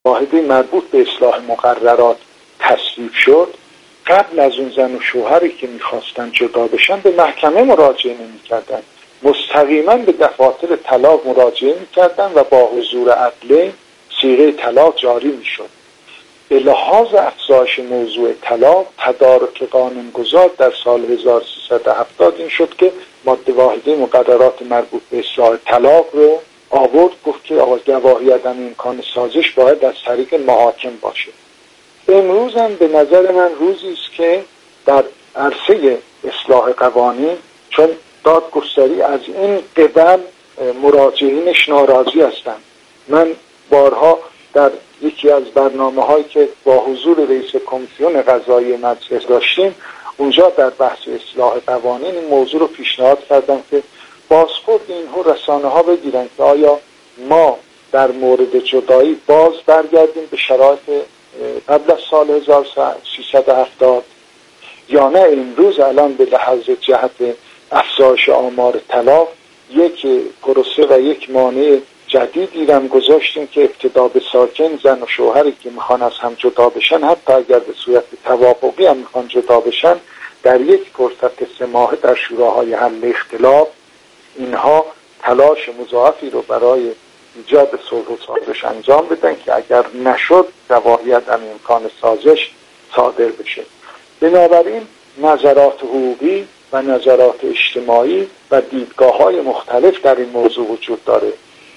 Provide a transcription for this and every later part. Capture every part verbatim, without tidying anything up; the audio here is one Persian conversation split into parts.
واحده مربوط به اصلاح مقررات تصویب شد، قبل از اون زن و شوهری که میخواستن جدا بشن به محکمه مراجعه نمی‌کردن، مستقیما به دفاتر طلاق مراجعه می‌کردن و با حضور عدله صیغه طلاق جاری می‌شد. به لحاظ افزایش موضوع طلاق، تدارک قانونگذار در سال هزار و سیصد و هفتاد این شد که ماده واحده مقررات مربوط به اصلاح طلاق رو آورد، گفت که آقا گواهی عدم امکان سازش باید از طریق محاکم باشه. امروز هم به نظر من روزی است که در عرصه اصلاح قوانین، چون دادگستری از این قبل مراجعینش ناراضی هستند. من بارها در یکی از برنامه هایی که با حضور رئیس کمیسیون قضایی مجلس داشتیم، اونجا در بحث اصلاح قوانین این موضوع رو پیشنهاد کردم که بازخورد اینها رسانه ها بگیرن که آیا ما در مورد جدایی باز برگردیم به شرایط قبل از سال هزار و سیصد و هفتاد یا نه امروز الان به لحاظ جهت افزایش آمار طلاق یک پروسه و یک مانع جدیدی رو گذاشتیم که ابتدا به ساکن زن و شوهری که میخوان از هم جدا بشن، حتی اگر به صورت توافقی هم میخوان جدا بشن، در یک فرصت سه ماهه در شوراهای حل اختلاف اینها تلاش مضاعفی رو برای ایجاد صلح و سازش انجام بدن که اگر نشد گواهی عدم امکان سازش صادر بشه. بنابراین نظرات حقوقی و نظرات اجتماعی و دیدگاه‌های مختلف در این موضوع وجود داره.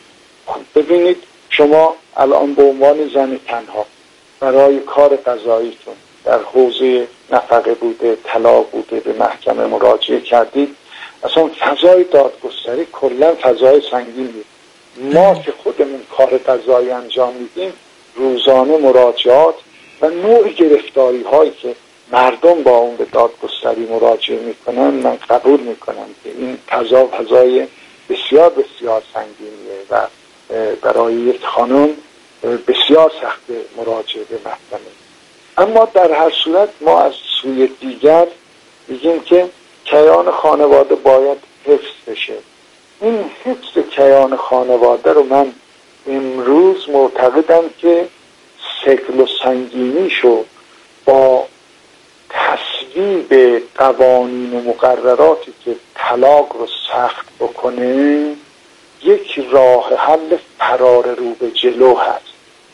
ببینید شما الان به عنوان زن تنها برای کار قضاییتون در حوزه نفقه بوده، طلاق بوده، به محکمه مراجعه کردید، اصلا فضای دادگستری کلا فضای سنگینیه. ما که خودمون کار قضایی انجام میدیم، روزانه مراجعات و نوع گرفتاری هایی که مردم با اون به دادگستری مراجعه میکنن، من قبول میکنم که این فضا فضای بسیار بسیار سنگینیه و برای یک خانم بسیار سخت مراجعه به محکمه. اما در هر صورت ما از سوی دیگر میگیم که کیان خانواده باید حفظ بشه. این حفظ کیان خانواده رو من امروز معتقدم که ثقل و سنگینیشو با تصویب قوانین و مقرراتی که طلاق رو سخت بکنه یک راه حل فرار رو به جلو هست.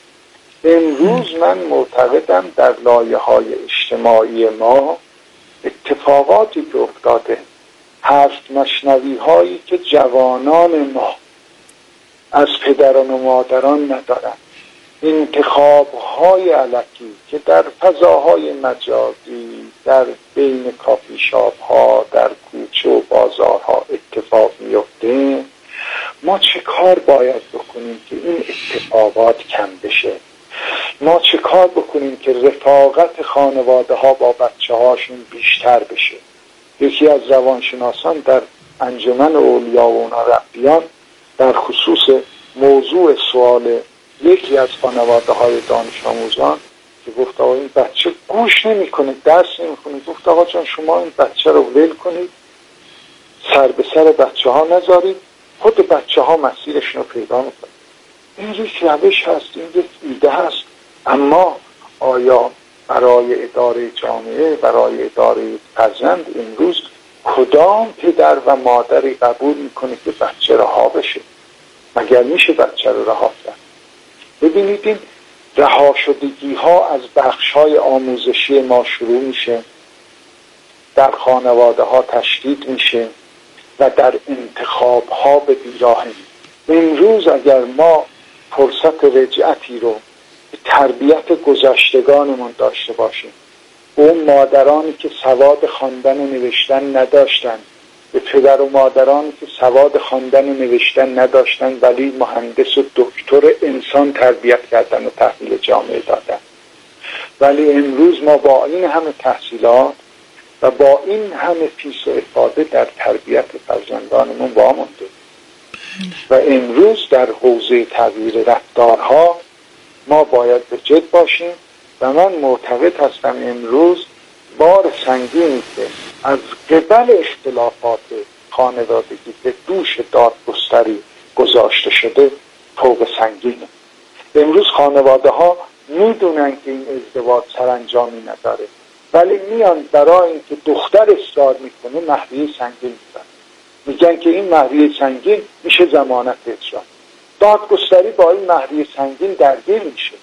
امروز من معتقدم در لایه‌های اجتماعی ما اتفاقاتی که افتاده، هست مشنوی هایی که جوانان ما از پدران و مادران ندارن، انتخاب های علکی که در فضاهای مجازی، در بین کافی شاپ ها، در کوچه و بازارها اتفاق میفته. ما چه کار باید بکنیم که این اتفاقات کم بشه؟ ما چه کار بکنیم که رفاقت خانواده ها با بچه هاشون بیشتر بشه؟ یکی از روانشناسان در انجمن اولیا و ربیان در خصوص موضوع سوال یکی از خانواده های دانش آموزان که گفت آقا این بچه گوش نمی کنه، درس نمی کنه، گفت آقا جان شما این بچه رو ول کنید، سر به سر بچه ها نذارید، خود بچه ها مسیرشون رو پیدا میکنه. این یک روش هست، این یک ایده هست. اما آیا برای اداره جامعه، برای اداره فرزند امروز کدام پدر و مادری قبول میکنه که بچه رها بشه؟ مگر میشه بچه رو رها کرد؟ ببینید این رها شدگی ها از بخش های آموزشی ما شروع میشه، در خانواده ها تشدید میشه و در انتخاب ها به بیراهه. امروز اگر ما فرصت رجعتی رو به تربیت گذشتگانمون داشته باشیم، اون مادرانی که سواد خواندن و نوشتن نداشتن، به پدر و مادرانی که سواد خواندن و نوشتن نداشتن ولی مهندس و دکتر انسان تربیت کردن و تحویل جامعه دادن، ولی امروز ما با این همه تحصیلات و با این همه فیس و افاده در تربیت فرزندانمون وامونده و امروز در حوزه تغییر رفتارها ما باید به جد باشیم و من معتقد هستم امروز بار سنگینی که از قبل اختلافات خانوادگی به دوش دادگستری گذاشته شده فوق سنگینه. امروز خانواده ها میدونن که این ازدواج سرانجامی نداره، ولی میان برای اینکه دختر اصرار میکنه مهریه سنگین میدن، میگن که این مهریه سنگین میشه ضمانت اجرا. دادگستری با این مهریه سنگین درگیر میشه.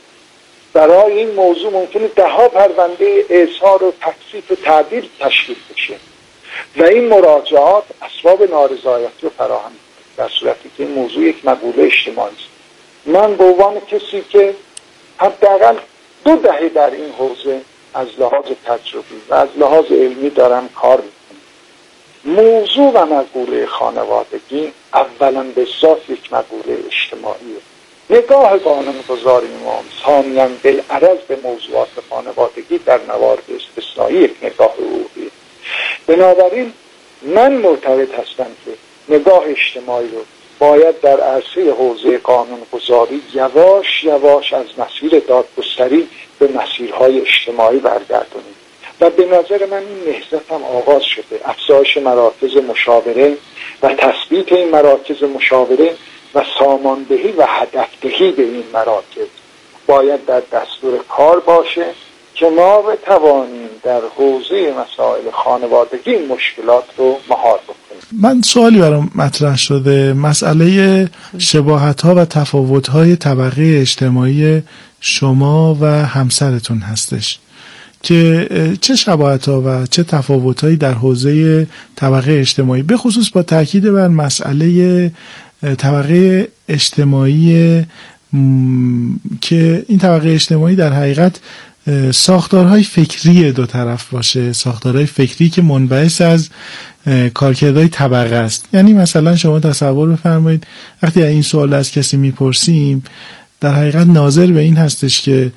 برای این موضوع ممکنه ده ها پرونده اظهار و تکثیف و تعدیل تشکیل بشه و این مراجعات اسباب نارضایتی رو فراهم میکنه، در صورتی که این موضوع یک مقوله اجتماعی است. من به عنوان کسی که حداقل دو دهه در این حوزه از لحاظ تجربی و از لحاظ علمی دارم کار میکنم، موضوع و مقوله خانوادگی اولا به ذات یک مقوله اجتماعیه. نگاه قانونگذار ما ثانیاً بالعرض به موضوعات خانوادگی در موارد استثنایی یک نگاه حقوقی. بنابراین من معتقد هستم که نگاه اجتماعی رو باید در عرصه حوزه قانونگذاری یواش یواش از مسیر دادگستری به مسیرهای اجتماعی برگردونیم و به نظر من این نهضت هم آغاز شده. افزایش مراکز مشاوره و تثبیت این مراکز مشاوره و ساماندهی و هدفدهی به این مراکز باید در دستور کار باشه که ما بتوانیم در حوزه مسائل خانوادگی این مشکلات رو مهار بکنیم. من سوالی برام مطرح شده، مسئله شباهت‌ها و تفاوت‌های طبقه اجتماعی شما و همسرتون هستش که چه شباهت‌ها و چه تفاوت‌هایی در حوزه طبقه اجتماعی، به خصوص با تاکید بر مسئله طبقه اجتماعی م... که این طبقه اجتماعی در حقیقت ساختارهای فکری دو طرف باشه، ساختارهای فکری که منبعث از کارکردهای طبقه است. یعنی مثلا شما تصور بفرمایید وقتی این سوال از کسی میپرسیم در حقیقت ناظر به این هستش که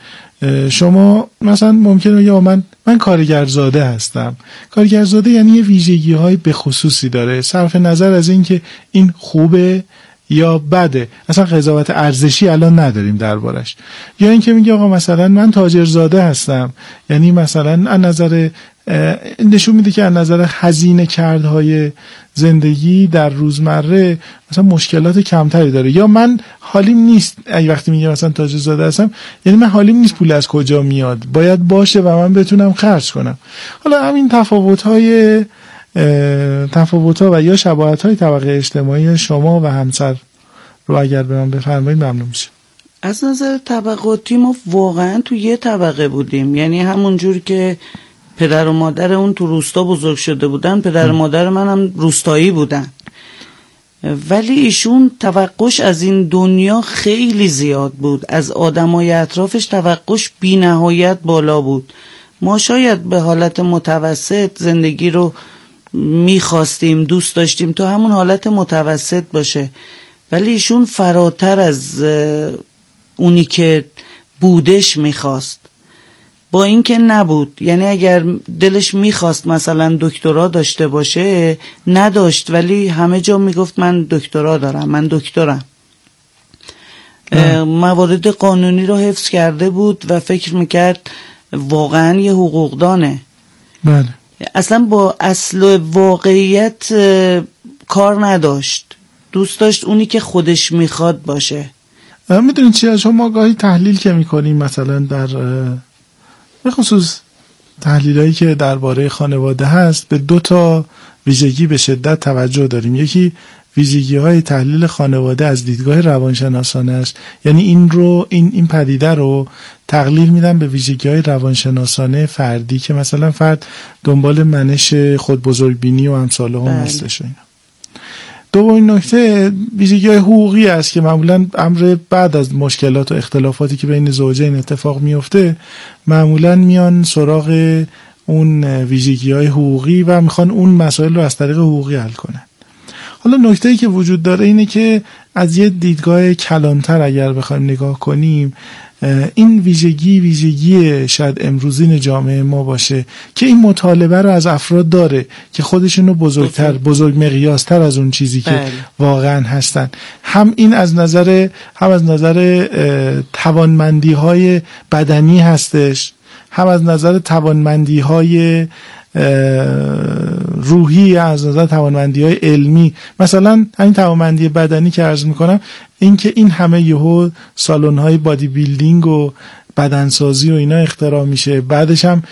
شما مثلا ممکنه یا من من کارگرزاده هستم. کارگرزاده یعنی یه ویژگی‌های به خصوصی داره، صرف نظر از این که این خوبه یا بده، اصلا قضاوت ارزشی الان نداریم دربارش. یا اینکه میگه آقا مثلا من تاجرزاده هستم، یعنی مثلا از نظر نشون میده که از نظر هزینه کردهای زندگی در روزمره مثلا مشکلات کمتری داره. یا من حالیم نیست، اگه وقتی میگه مثلا تاجرزاده هستم یعنی من حالیم نیست پول از کجا میاد، باید باشه و من بتونم خرج کنم. حالا همین تفاوت‌های تفاوت‌ها و یا شباهت‌های طبقه اجتماعی شما و همسر رو اگر به من بفرمایید ممنون میشه. از نظر طبقاتی ما واقعا تو یه طبقه بودیم، یعنی همون جور که پدر و مادر اون تو روستا بزرگ شده بودن، پدر و مادر من هم روستایی بودن، ولی ایشون توقعش از این دنیا خیلی زیاد بود، از آدمای اطرافش توقعش بی نهایت بالا بود. ما شاید به حالت متوسط زندگی رو میخواستیم، دوست داشتیم تو همون حالت متوسط باشه، ولی ایشون فراتر از اونی که بودش میخواست، با این که نبود. یعنی اگر دلش میخواست مثلا دکترا داشته باشه نداشت، ولی همه جا میگفت من دکترا دارم، من دکترم. موارد قانونی رو حفظ کرده بود و فکر میکرد واقعا یه حقوقدانه. بله. اصلا با اصل واقعیت کار نداشت، دوست داشت اونی که خودش میخواد باشه. میدونید چیه، شما گاهی تحلیل که میکنیم مثلا در به خصوص تحلیلایی که درباره خانواده هست به دو تا ویژگی به شدت توجه داریم. یکی ویژگی های تحلیل خانواده از دیدگاه روانشناسانه است، یعنی این رو این این پدیده رو تقلیل میدن به ویژگی های روانشناسانه فردی که مثلا فرد دنبال منش خود بزرگبینی و امثال هم هستش. دومین نکته ویژگی های حقوقی است که معمولا امر بعد از مشکلات و اختلافاتی که بین زوجین اتفاق میفته معمولا میان سراغ اون ویژگی های حقوقی و میخوان اون مسائل رو از طریق حقوقی حل کنن. حالا نکته‌ای که وجود داره اینه که از یه دیدگاه کلانتر اگر بخوایم نگاه کنیم، این ویژگی ویژگی شاید امروزین جامعه ما باشه که این مطالبه رو از افراد داره که خودشونو بزرگتر بزرگ مقیاستر از اون چیزی که بله. واقعا هستن. هم این از نظر هم از نظر توانمندی های بدنی هستش، هم از نظر توانمندی های روحی، از نظر توانمندی‌های علمی، مثلا همین توانمندی بدنی که عرض میکنم، این که این همه یهو سالن‌های بادی بیلدینگ و بدنسازی و اینا اختراع میشه، بعدش هم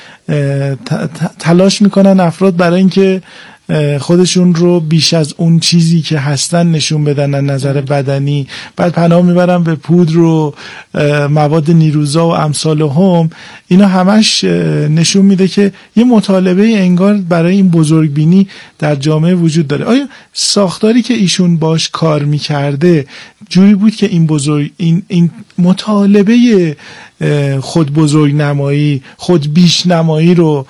تلاش میکنن افراد برای اینکه خودشون رو بیش از اون چیزی که هستن نشون بدن از نظر بدنی، بعد پناه میبرن به پودر و مواد نیروزا و امثال هم. اینا همش نشون میده که یه مطالبه انگار برای این بزرگبینی در جامعه وجود داره. آیا ساختاری که ایشون باش کار میکرده جوری بود که این بزرگ این این مطالبه خود بزرگ نمایی، خود بیش نمایی رو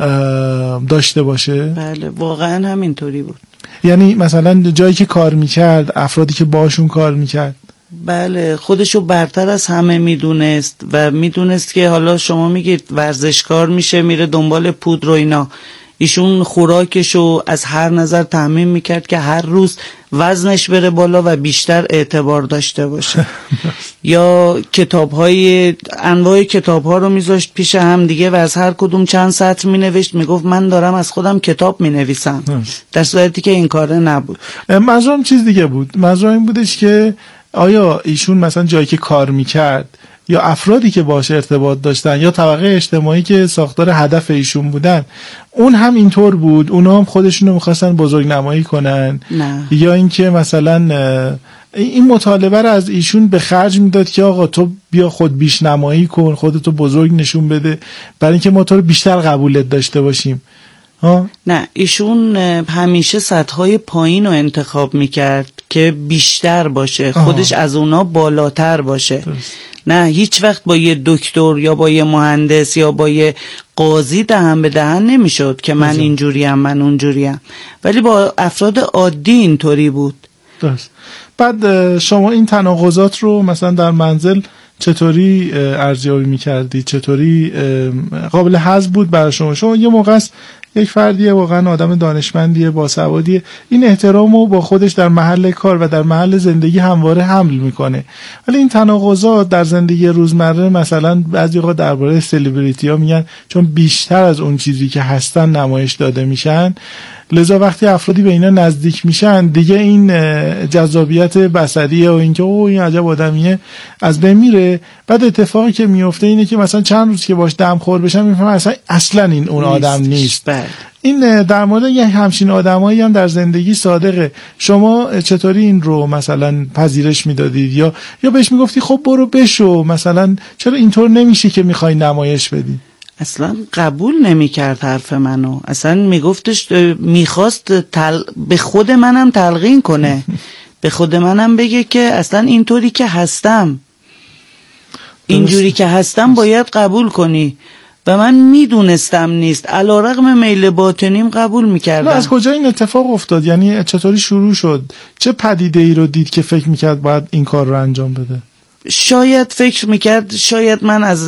داشته باشه؟ بله واقعا همینطوری بود. یعنی مثلا جایی که کار میکرد، افرادی که باشون کار میکرد، بله خودشو برتر از همه میدونست و میدونست که حالا شما میگید ورزشکار میشه میره دنبال پودر و اینا، ایشون خوراکشو از هر نظر تامین میکرد که هر روز وزنش بره بالا و بیشتر اعتبار داشته باشه. یا کتاب‌های انواع کتاب‌ها رو میذاشت پیش هم دیگه و از هر کدوم چند سطر مینوشت، میگفت من دارم از خودم کتاب مینویسم، در صورتی که این کاره نبود. منظورم چیز دیگه بود. منظورم این بودش که آیا ایشون مثلا جایی که کار میکرد یا افرادی که باشه ارتباط داشتن یا طبقه اجتماعی که ساختار هدف ایشون بودن اون هم اینطور بود، اونا هم خودشون رو میخواستن بزرگ نمایی کنن؟ نه. یا اینکه مثلا این مطالبه رو از ایشون به خرج میداد که آقا تو بیا خود بیش نمایی کن، خودتو بزرگ نشون بده برای اینکه ما تو رو بیشتر قبولت داشته باشیم؟ ها؟ نه، ایشون همیشه سطح‌های پایین رو انتخاب میکرد که بیشتر باشه، خودش آه. از اونا بالاتر باشه. درست. نه هیچ وقت با یه دکتر یا با یه مهندس یا با یه قاضی دهن به دهن نمیشد که من اینجوریم من اونجوریم، ولی با افراد عادی اینطوری بود. درست. بعد شما این تناقضات رو مثلا در منزل چطوری ارزیابی میکردی؟ چطوری قابل هضم بود برای شما؟ شما یه موقع است یک فردیه واقعا آدم دانشمندیه، باسوادیه، این احترامو با خودش در محل کار و در محل زندگی همواره حمل میکنه، ولی این تناقضات در زندگی روزمره مثلا بعضی وقتا درباره سلبریتی ها میگن چون بیشتر از اون چیزی که هستن نمایش داده میشن، لذا وقتی افرادی به اینا نزدیک میشن دیگه این جذابیت بصریه و اینکه او این عجب آدمیه از بین میره. بعد اتفاقی که میفته اینه که مثلا چند روز که باش دم خور بشن میفهمن اصلا اصلا این اون آدم نیست. بله. این در مورد یه همچین آدمایی هم در زندگی صادقه. شما چطوری این رو مثلا پذیرش میدادید یا یا بهش میگفتی خب برو بشو، مثلا چرا اینطور نمیشه که میخوای نمایش بدی؟ اصلا قبول نمیکرد حرف منو، اصلا میگفتش میخواست تل... به خود منم تلقین کنه، به خود منم بگه که اصلا اینطوری که هستم، اینجوری که هستم باید قبول کنی و من میدونستم نیست، علیرغم میل باطنیم قبول میکردم. از کجا این اتفاق افتاد؟ یعنی چطوری شروع شد؟ چه پدیده ای رو دید که فکر میکرد باید این کار رو انجام بده؟ شاید فکر میکرد شاید من از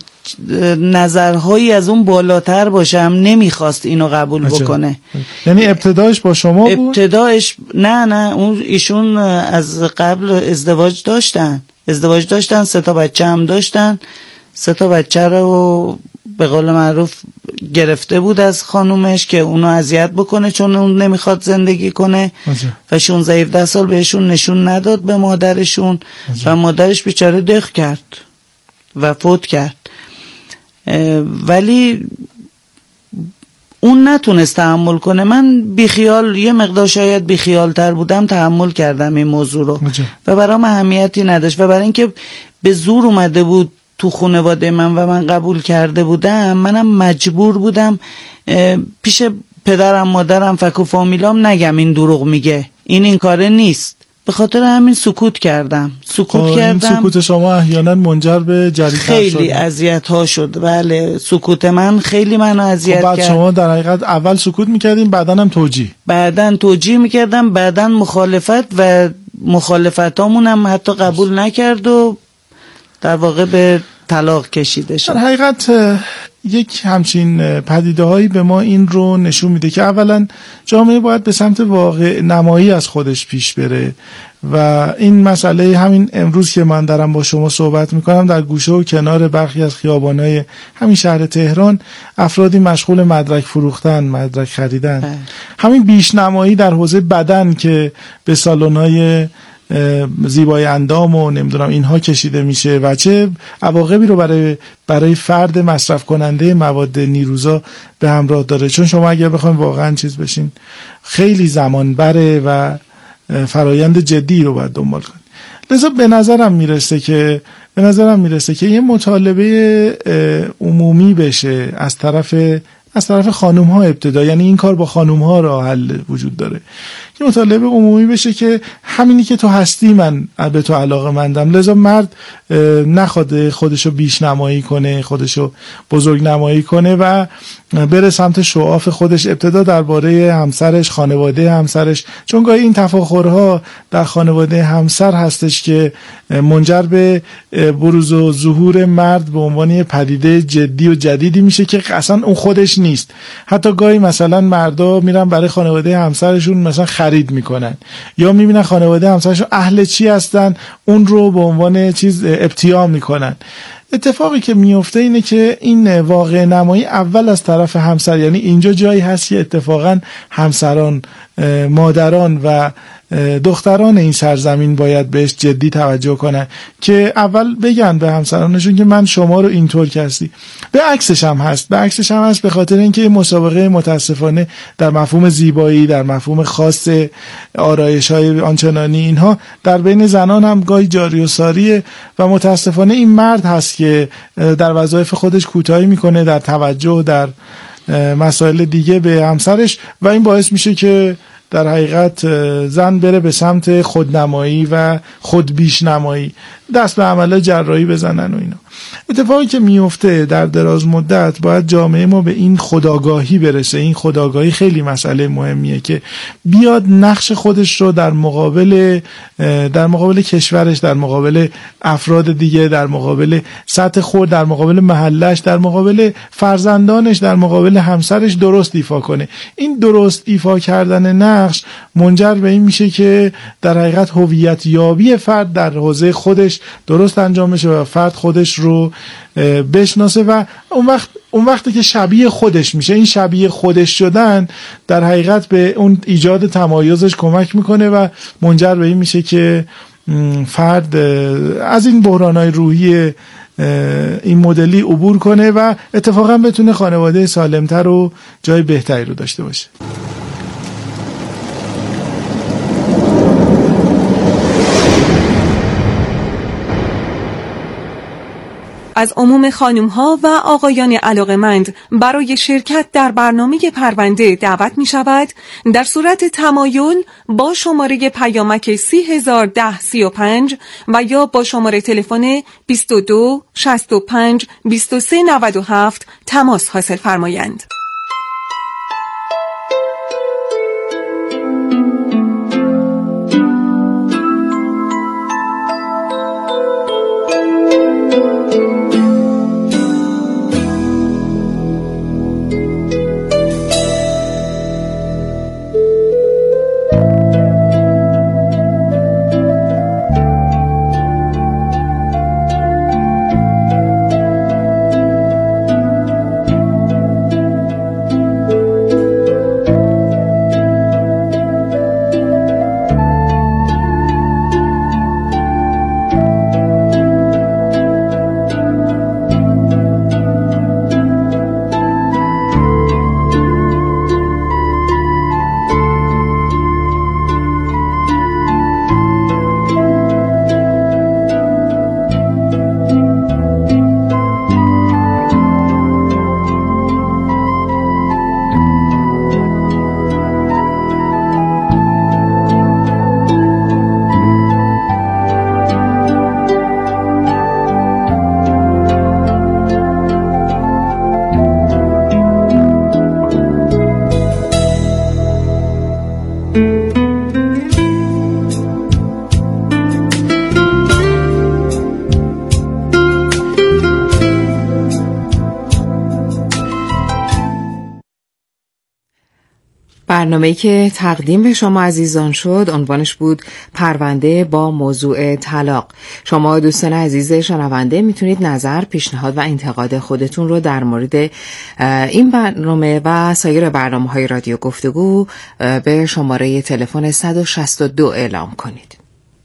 نظرهایی از اون بالاتر باشم، نمیخواست اینو قبول عجب. بکنه. یعنی ابتدایش با شما بود؟ ابتدایش نه نه اون ایشون از قبل ازدواج داشتن ازدواج داشتن سه تا بچه هم داشتن، سه تا بچه رو به قول معروف گرفته بود از خانومش که اونو اذیت بکنه چون اون نمیخواد زندگی کنه عجب. و شانزده هفده سال بهشون نشون نداد به مادرشون عجب. و مادرش بیچاره دق کرد و فوت کرد، ولی اون نتونست تحمل کنه. من بیخیال یه مقدار شاید بیخیال تر بودم، تحمل کردم این موضوع رو عجب. و برام اهمیتی نداشت و برای اینکه به زور اومده بود تو خانواده من و من قبول کرده بودم، منم مجبور بودم پیش پدرم مادرم فک و فامیلام نگم این دروغ میگه، این این کاره نیست، به خاطر همین سکوت کردم سکوت کردم. این سکوت شما احیانا منجر به جریحه خیلی اذیت ها شد. بله سکوت من خیلی منو اذیت بعد کرد. شما در حقیقت اول سکوت میکردیم بعدن هم توجیه بعدن توجیه میکردم بعدن مخالفت و مخالفتامون هم حتی قبول نکرد و در واقع به طلاق کشیده شد. در حقیقت یک همچین پدیده هایی به ما این رو نشون میده که اولا جامعه باید به سمت واقع نمایی از خودش پیش بره و این مسئله همین امروز که من دارم با شما صحبت میکنم در گوشه و کنار برخی از خیابانهای همین شهر تهران افرادی مشغول مدرک فروختن، مدرک خریدن اه. همین بیش نمایی در حوزه بدن که به سالن‌های زیبای اندام و نمیدونم اینها کشیده میشه و چه عواقبی رو برای برای فرد مصرف کننده مواد نیروزا به همراه داره. چون شما اگر بخواید واقعا چیز بشین خیلی زمان بره و فرایند جدی رو باید دنبال کنید. لذا به نظرم میرسه که به نظرم میرسه که یه مطالبه عمومی بشه از طرف از طرف خانم ها ابتدا، یعنی این کار با خانم ها راه حل وجود داره، که مطالبه عمومی بشه که همینی که تو هستی من به تو علاقه مندم، لذا مرد نخواد خودشو بیش نمایی کنه، خودشو بزرگ نمایی کنه و بره سمت شعاف خودش، ابتدا درباره همسرش، خانواده همسرش، چون گاهی این تفاخرها در خانواده همسر هستش که منجر به بروز و ظهور مرد به عنوان پدیده جدی و جدیدی میشه که اصلا اون خودش نیست. حتی گاهی مثلا مردا میرن برای خانواده همسرشون مثلا خرید میکنن یا میبینن خانواده همسرشون اهل چی هستن، اون رو به عنوان چیز ابتیاع میکنن. اتفاقی که میفته اینه که این واقع نمایی اول از طرف همسر، یعنی اینجا جایی هست که اتفاقا همسران، مادران و دختران این سرزمین باید بهش جدی توجه کنن که اول بگن به همسرانشون که من شما رو اینطور کسی. به عکسش هم هست به عکسش هم هست به خاطر اینکه مسابقه متاسفانه در مفهوم زیبایی، در مفهوم خاص آرایش های آنچنانی اینها در بین زنان هم گاهی جاری و ساریه و متاسفانه این مرد هست که در وظایف خودش کوتاهی میکنه در توجه در مسائل دیگه به همسرش و این باعث میشه که در حقیقت زن بره به سمت خودنمایی و خودبیشنمایی، دست به عمل جراحی بزنن و اینا. اتفاقی که میفته در دراز مدت باید جامعه ما به این خودآگاهی برسه. این خودآگاهی خیلی مسئله مهمیه که بیاد نقش خودش رو در مقابل در مقابل کشورش، در مقابل افراد دیگه، در مقابل سطح خود، در مقابل محلش، در مقابل فرزندانش، در مقابل همسرش درست ایفا کنه. این درست ایفا کردن نقش منجر به این میشه که در حقیقت هویت یابی فرد در حوزه خودش درست انجام بشه و فرد خودش رو بشناسه و اون وقت اون وقتی که شبیه خودش میشه، این شبیه خودش شدن در حقیقت به اون ایجاد تمایزش کمک میکنه و منجر به این میشه که فرد از این بحرانهای روحی این مدلی عبور کنه و اتفاقا بتونه خانواده سالمتر و جای بهتری رو داشته باشه. از عموم خانم‌ها و آقایان علاقه‌مند برای شرکت در برنامه پرونده دعوت می‌شود در صورت تمایل با شماره پیامک سی هزار و ده سی و پنج و یا با شماره تلفن بیست و دو شصت و پنج بیست و سه نود و هفت تماس حاصل فرمایند. برنامه‌ای که تقدیم به شما عزیزان شد عنوانش بود پرونده با موضوع طلاق. شما دوستان عزیز شنونده میتونید نظر، پیشنهاد و انتقاد خودتون رو در مورد این برنامه و سایر برنامه‌های رادیو گفتگو به شماره تلفن صد و شصت و دو اعلام کنید.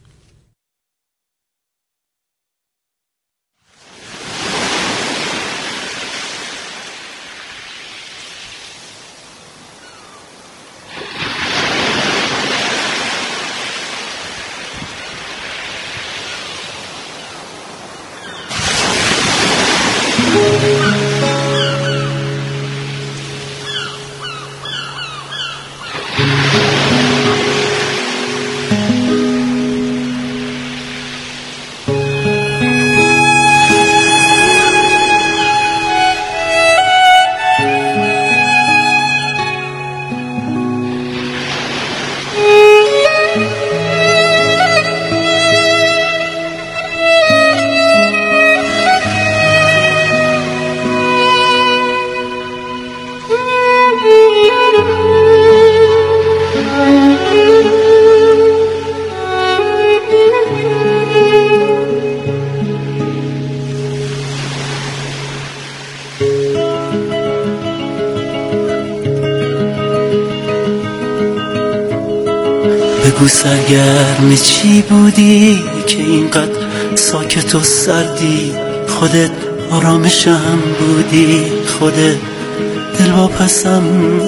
بگو سرگرم چی بودی که اینقدر ساکت و سردی؟ خودت آرامشم بودی، خودت دلواپسم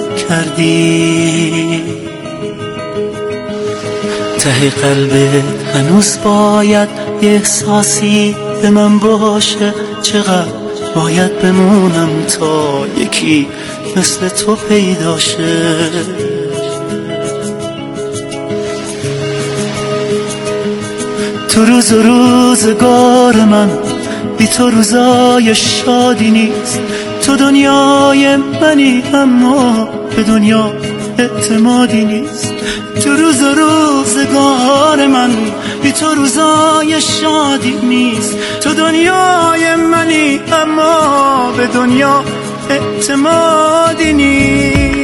کردی. ته قلبت هنوز باید یه احساسی به من باشه. چقدر باید بمونم تا یکی مثل تو پیدا شه؟ تو روز و روزگار من بی تو روزای شادی نیست. تو دنیای منی اما به دنیا اعتمادی نیست. تو روز و روزگار من بی تو روزای شادی نیست. تو دنیای منی اما به دنیا اعتمادی نیست.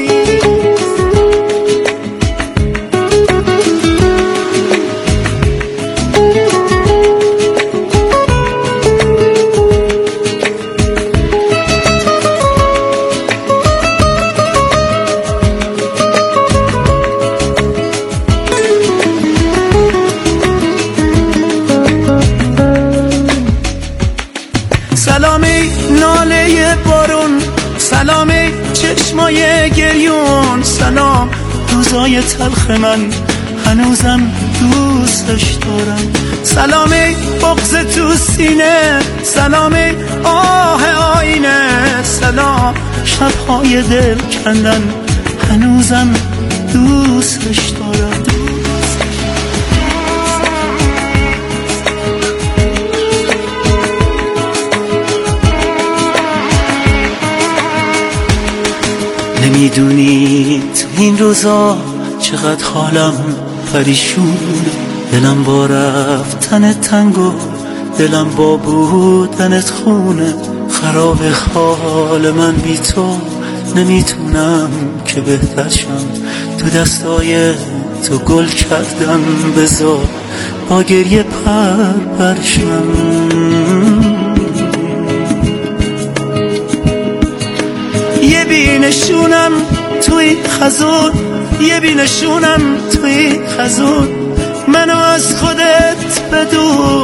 سلامی ناله بارون، سلامی چشمای گریون، سلام روزای تلخ من هنوزم دوستش دارم. سلامی بغض تو سینه، سلامی آه آینه، سلام شبهای دل کندن هنوزم دوستش دارم. نمیدونی تو این روزا چقدر حالم پریشونه. دلم با رفتن تنگو، دلم با بودنت خونه. خراب حال من بی تو، نمیتونم که بهتر شم. تو دستای تو گل کردم، بذار با گریه پر پرشم. یه بینشونم توی خزون، یه بینشونم توی خزون، منو از خودت بدون.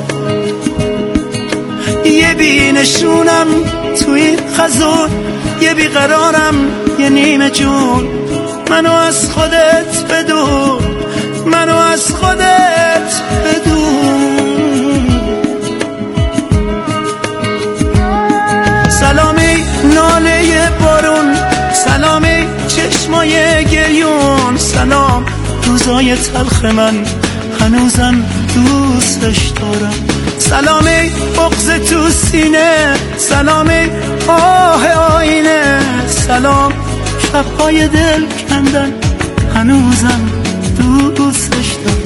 یه بینشونم توی خزون، یه بیقرارم یه نیمه جون، منو از خودت بدون، منو از خودت بدون. سلامی ناله بارون، سلامی چشمای گریون، سلام روزای تلخ من هنوزم دوستش دارم. سلامی بغض تو سینه، سلامی آه آینه، سلام شبهای دل کندن هنوزم دوستش دارم.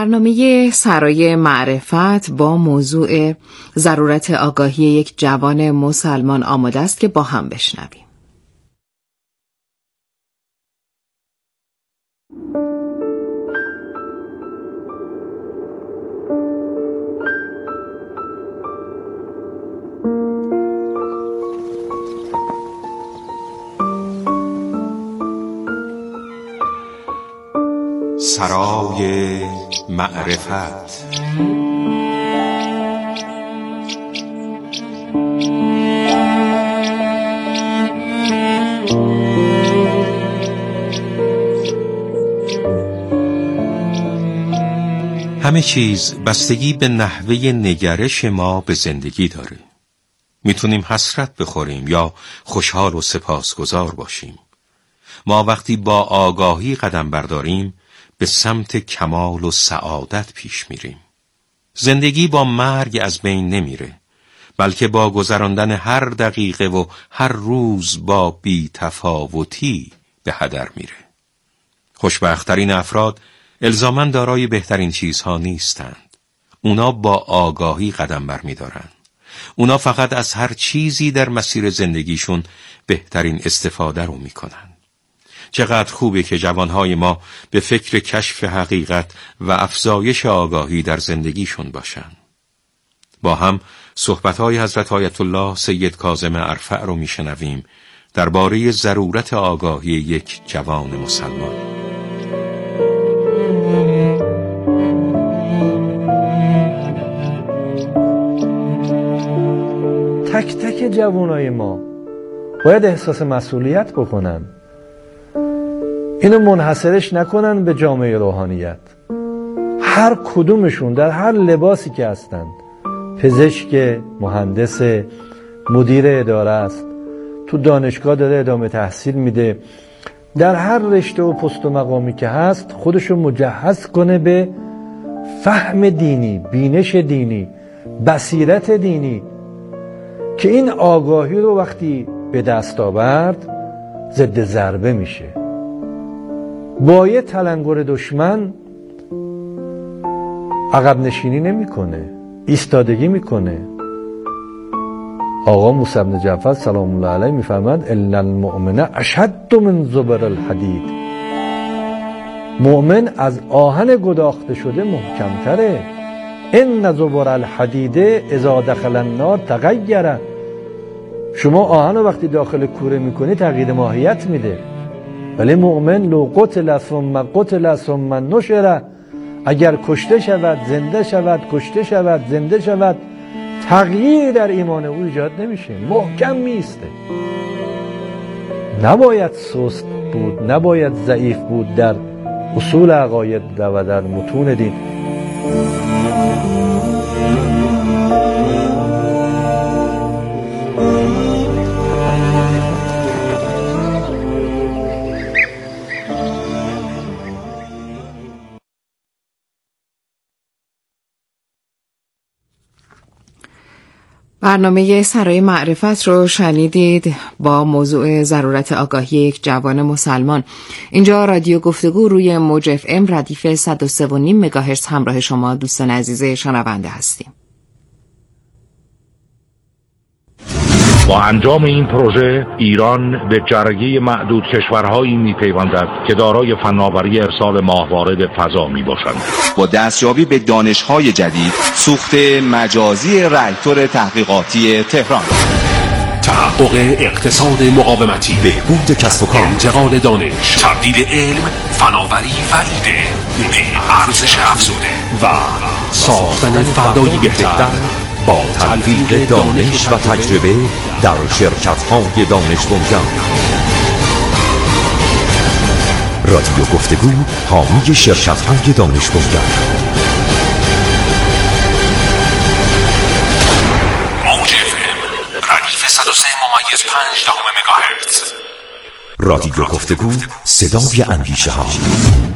برنامه سرای معرفت با موضوع ضرورت آگاهی یک جوان مسلمان آماده است که با هم بشنویم. سرای معرفت. همه چیز بستگی به نحوه نگرش ما به زندگی داره. میتونیم حسرت بخوریم یا خوشحال و سپاسگزار باشیم. ما وقتی با آگاهی قدم برداریم به سمت کمال و سعادت پیش میریم. زندگی با مرگ از بین نمیره، بلکه با گذراندن هر دقیقه و هر روز با بی تفاوتی به هدر میره. خوشبخت‌ترین افراد الزاماً دارای بهترین چیزها نیستند. اونا با آگاهی قدم برمیدارن. اونا فقط از هر چیزی در مسیر زندگیشون بهترین استفاده رو میکنن. چقدر خوبه که جوانهای ما به فکر کشف حقیقت و افزایش آگاهی در زندگیشون باشن. با هم صحبتهای حضرت آیت الله سید کاظم ارفع رو میشنویم درباره ضرورت آگاهی یک جوان مسلمان. تک تک جوانای ما باید احساس مسئولیت بکنن. اینو منحصرش نکنن به جامعه روحانیت. هر کدومشون در هر لباسی که هستند، پزشک، مهندس، مدیر اداره است، تو دانشگاه داره ادامه تحصیل میده، در هر رشته و پست و مقامی که هست خودشو مجهز کنه به فهم دینی، بینش دینی، بصیرت دینی، که این آگاهی رو وقتی به دست آورد ضد ضربه میشه. با یه تلنگر دشمن عقب نشینی نمیکنه، ایستادگی میکنه. آقا موسی بن جعفر سلام الله علیه میفرماد ان المؤمن اشد من زبر الحدید. مؤمن از آهن گداخته شده محکمتره. ان زبر الحدید اذا دخل النار تغیر. شما آهن رو وقتی داخل کوره میکنی تغییر ماهیت میده، ولی مؤمن لو قتل ثم قتل ثم نشر، اگر کشته شود زنده شود، کشته شود زنده شود، تغییر در ایمان او ایجاد نمیشه، محکم میسته. نباید سست بود، نباید ضعیف بود در اصول عقاید و در متون دین. برنامه سرای معرفت رو شنیدید با موضوع ضرورت آگاهی یک جوان مسلمان. اینجا رادیو گفتگو روی موج اف ام ردیف صد و سه و نیم مگاهرتز همراه شما دوستان عزیز شنونده هستیم. با انجام این پروژه ایران به جرگه معدود کشورهایی می‌پیوندد که دارای فناوری ارسال ماهواره به فضا میباشند. با دستیابی به دانش‌های جدید، سوخت مجازی راکتور تحقیقاتی تهران، تحقق اقتصاد مقاومتی، بهبود کسب و کار، انتقال دانش، تبدیل علم، فناوری و ایده به ارزش افزوده و ساختن فردایی بهتر با تلفیق دانش و تجربه در شرکت‌های دانش بنیان. رادیو گفتگو حامی شرکت‌های دانش بنیان. موج اف ام ردیف صد و سه ممیز پنج دهم مگاهرتز. رادیو گفتگو صدای اندیشه ها.